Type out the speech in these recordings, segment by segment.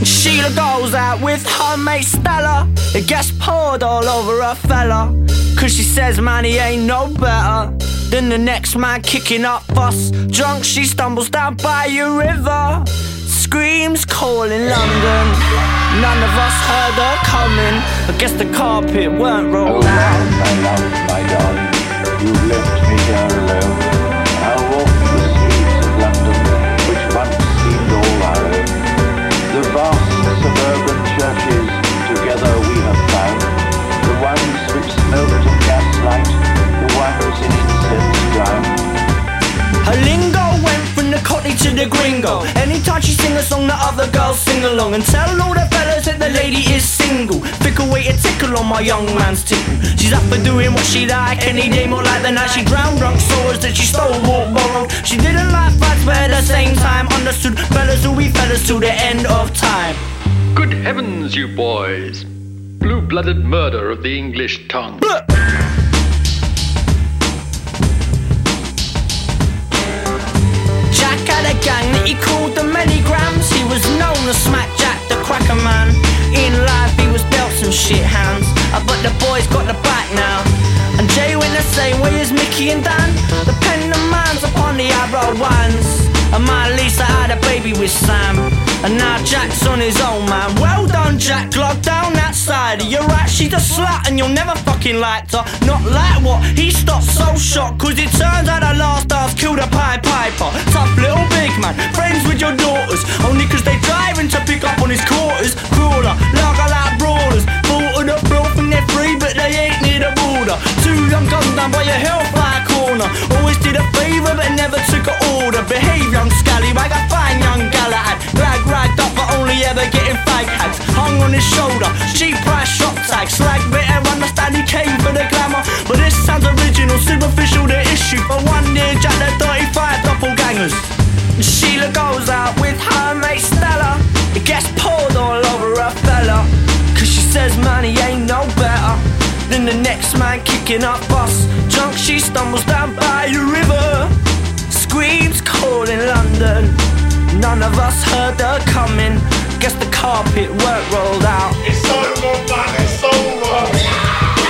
Sheila goes out with her mate Stella. It gets poured all over her fella, cause she says man he ain't no better than the next man kicking up fuss. Drunk she stumbles down by a river, screams calling London. None of us heard her coming. I guess the carpet weren't rolled out. My love, my darling, you've left me here alone. I'll walk the streets of London, which once seemed all our own. The vast suburban churches together we have found, the ones which smoked of gaslight, the ones in incense drowned. Her lingo went from the cockney to the gringo. Anytime she sing a song, the other girls sing along and tell all the fellas that the lady is single. Fickle way to tickle on my young man's tickle. She's up for doing what she like any day, more like the night she drowned drunk souls that she stole, walked, borrowed. She didn't like fights, but at the same time understood fellas will be fellas till the end of time. Good heavens, you boys! Blue-blooded murder of the English tongue. Jack had a gang that he called the Milligrams. He was known as Smack Jack the Cracker Man. In life he was dealt some shit hands, but the boys got the back now. And Jay went the same way as Mickey and Dan. The pen and man's upon the high-road ones. And my Lisa had a baby with Sam, and now Jack's on his own, man. Well done, Jack, lock down that side. You're right, she's a slut and you'll never fucking like her. Not like what? He stopped so shocked, cause it turns out the last stars killed a Pied Piper. Tough little big man, friends with your daughters, only cause they driving to pick up on his quarters. Crawler, lager like brawlers, thought of the blow from they're free but they ain't near the border. Two young guns down by your hellfire corner, always did a favour but never took an order. Behave young scallywag, a fine young Galahad, ragged up but only ever getting fag hags. Hung on his shoulder, cheap price shop tag, slag better understand he came for the glamour. But this sounds original, superficial the issue. For one year Jack the 35 doppelgangers. Sheila goes out with her mate Stella. It gets poured all over her fella, cause she says man he ain't no better than the next man kicking up fuss. Drunk she stumbles down by a river, screams calling London. None of us heard her coming. Guess the carpet weren't rolled out. It's over, man, it's over.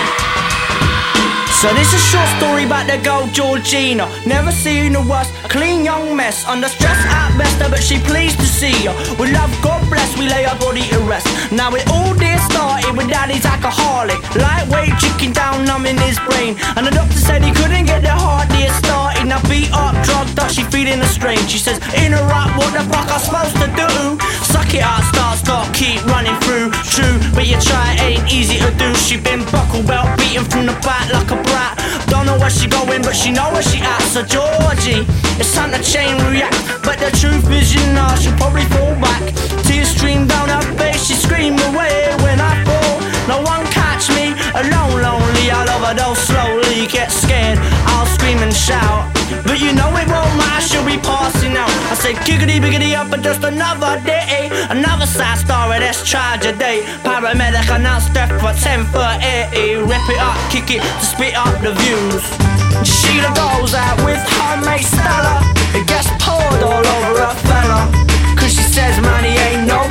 So this is a short story about the girl Georgina. Never seen a worse, clean young mess. Under stress at best, but she pleased to see her. With love, God bless, we lay her body to rest. Now it all did started with daddy's alcoholic, lightweight chicken down, numbing his brain. And the doctor said he couldn't get the heart dear started. Now beat up, drugged up, she feeling strange. She says, interrupt, what the fuck I'm supposed to do? Suck it out, start, keep running through. True, but you try, it ain't easy to do. She been buckle belt, beaten from the back like a brat. Don't know where she going, but she know where she at. So Georgie, it's time to chain react. But the truth is, you know, she'll probably fall back. Tears stream down her face, she scream away when I fall. No one catch me alone, lonely. I'll overdose slowly, get scared, I'll scream and shout. But you know it won't matter, she'll be passing out. I say giggity biggity up and just another day. Another sad story, that's tragedy. Paramedic announced death for 10:30. Rip it up, kick it to spit up the views. Sheila goes out with her mate Stella. It gets poured all over her fella, cause she says man he ain't no